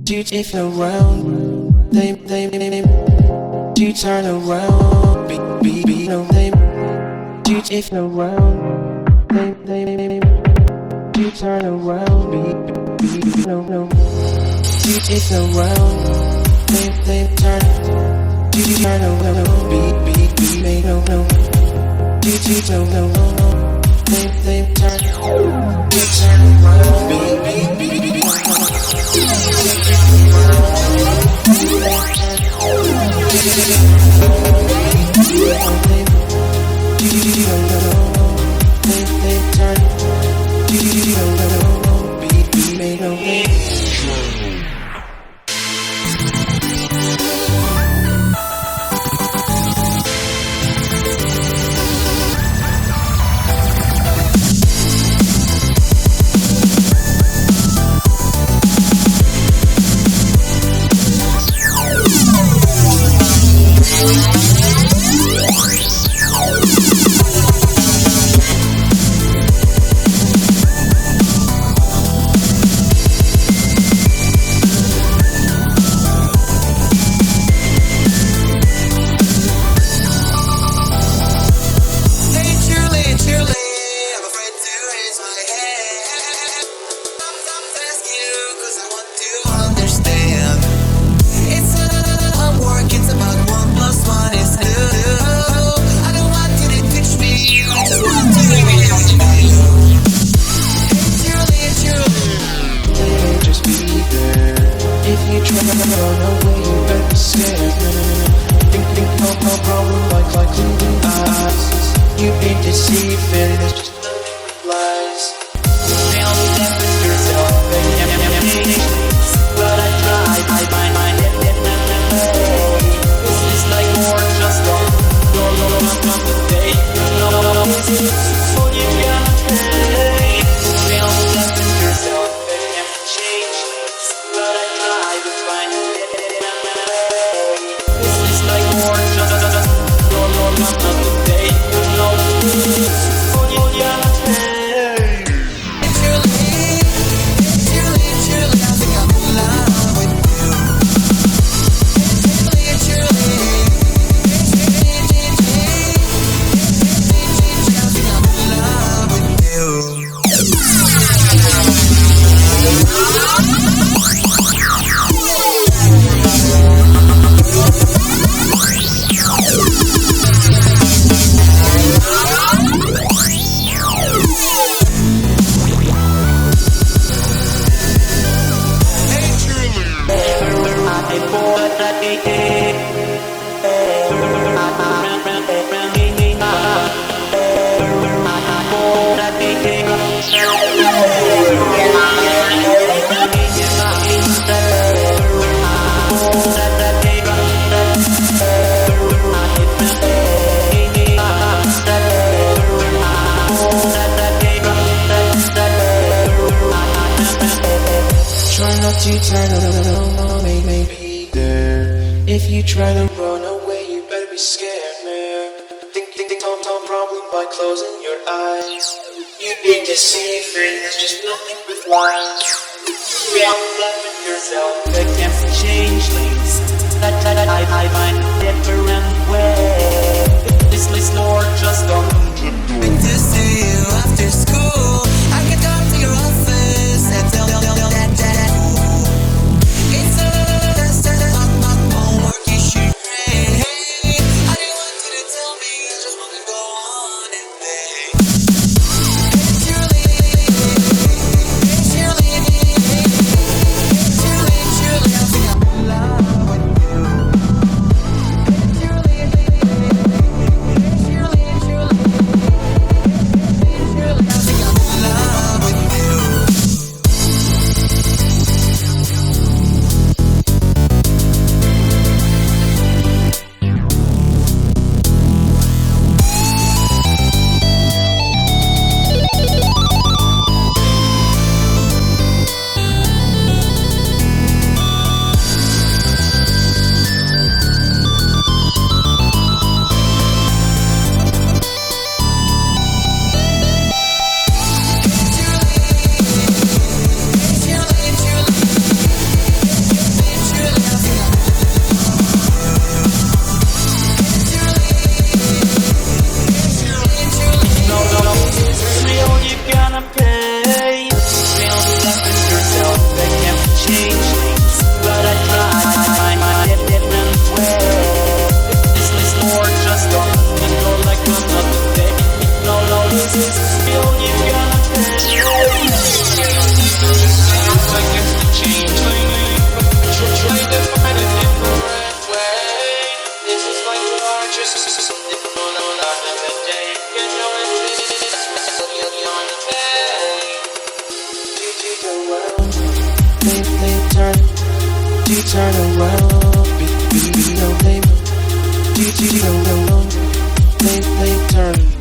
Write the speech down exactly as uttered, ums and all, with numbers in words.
you if around, they they they you turn around, be be be no they you if around, they they they you turn around, be be be no no you if around, they they turn you turn around, be be be they no no you you don't know, they they turn you turn around, be be be be you turn around, may may be there. If you try to run away, you better be scared, man. Think, think, think, tom, tom, problem by closing your eyes. You've been deceived, and there's just nothing but lies. You are loving yourself against changelings. That, that, I, I find a different way. This list Lord just don't need to see you after school. I can come to your office and tell you that, that it's a homework you should pray. I didn't want you to tell me, I just want to go on and play. It's surely, it's surely, it's surely, it's surely, I think I'm in love with you. It's surely, it's surely, it's surely, it's surely, I think I'm in love with you. turn around. Be, be, be, no, name. G, G, no, no, no. Name, name, turn.